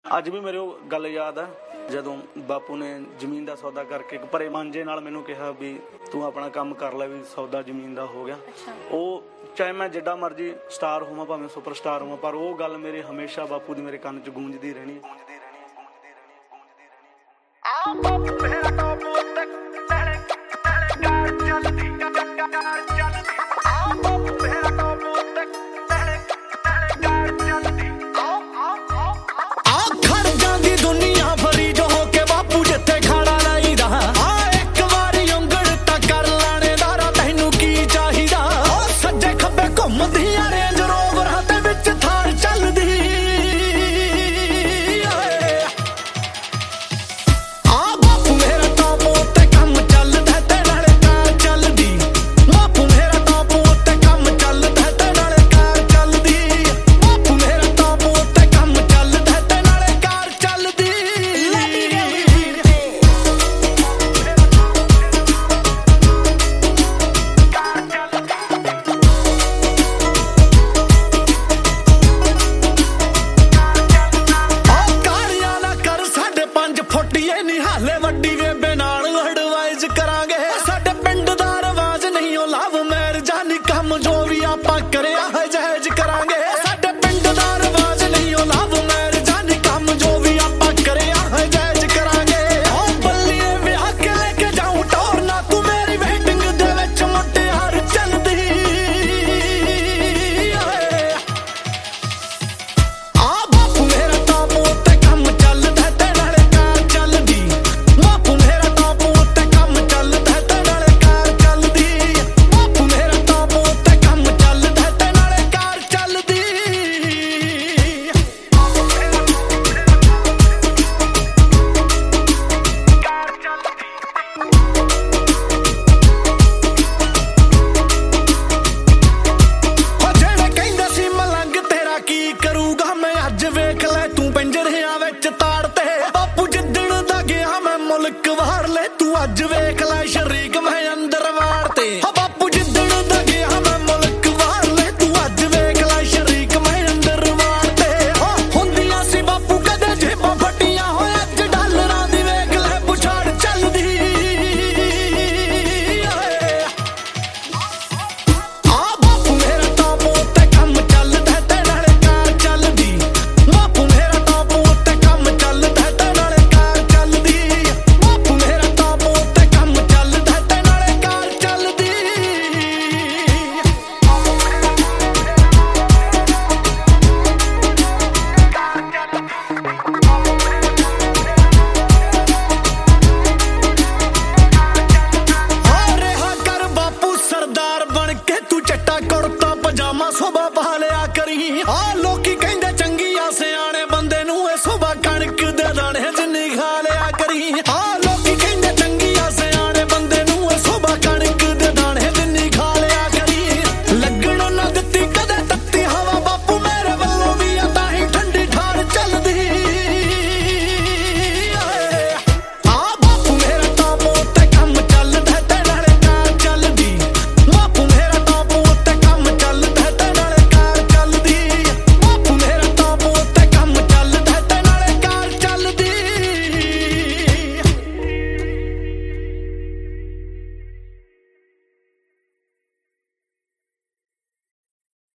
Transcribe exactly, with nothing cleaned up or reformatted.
ਅੱਜ ਵੀ ਮੇਰੇ ਉਹ ਗੱਲ ਯਾਦ ਆ ਜਦੋਂ ਬਾਪੂ ਨੇ ਜ਼ਮੀਨ ਦਾ ਸੌਦਾ ਕਰਕੇ ਇੱਕ ਭਰੇ ਮਾਂਜੇ ਨਾਲ ਮੈਨੂੰ ਕਿਹਾ ਵੀ ਤੂੰ ਆਪਣਾ ਕੰਮ ਕਰ ਲੈ, ਵੀ ਸੌਦਾ ਜ਼ਮੀਨ ਦਾ ਹੋ ਗਿਆ। ਉਹ ਚਾਹੇ ਮੈਂ ਜਿੱਡਾ ਮਰਜ਼ੀ ਸਟਾਰ ਹੋਵਾਂ, ਭਾਵੇਂ ਸੁਪਰ ਸਟਾਰ ਹੋਵਾਂ, ਪਰ ਉਹ ਗੱਲ ਮੇਰੇ ਹਮੇਸ਼ਾ ਬਾਪੂ ਦੀ ਮੇਰੇ ਕੰਨ 'ਚ ਗੂੰਜਦੀ ਰਹਿਣੀ ਗੂੰਜਦੀ ਰਹਿਣੀ ਗੂੰਜਦੀ ਰਹਿਣੀ ਗੂੰਜਦੀ ਰਹਿਣੀ।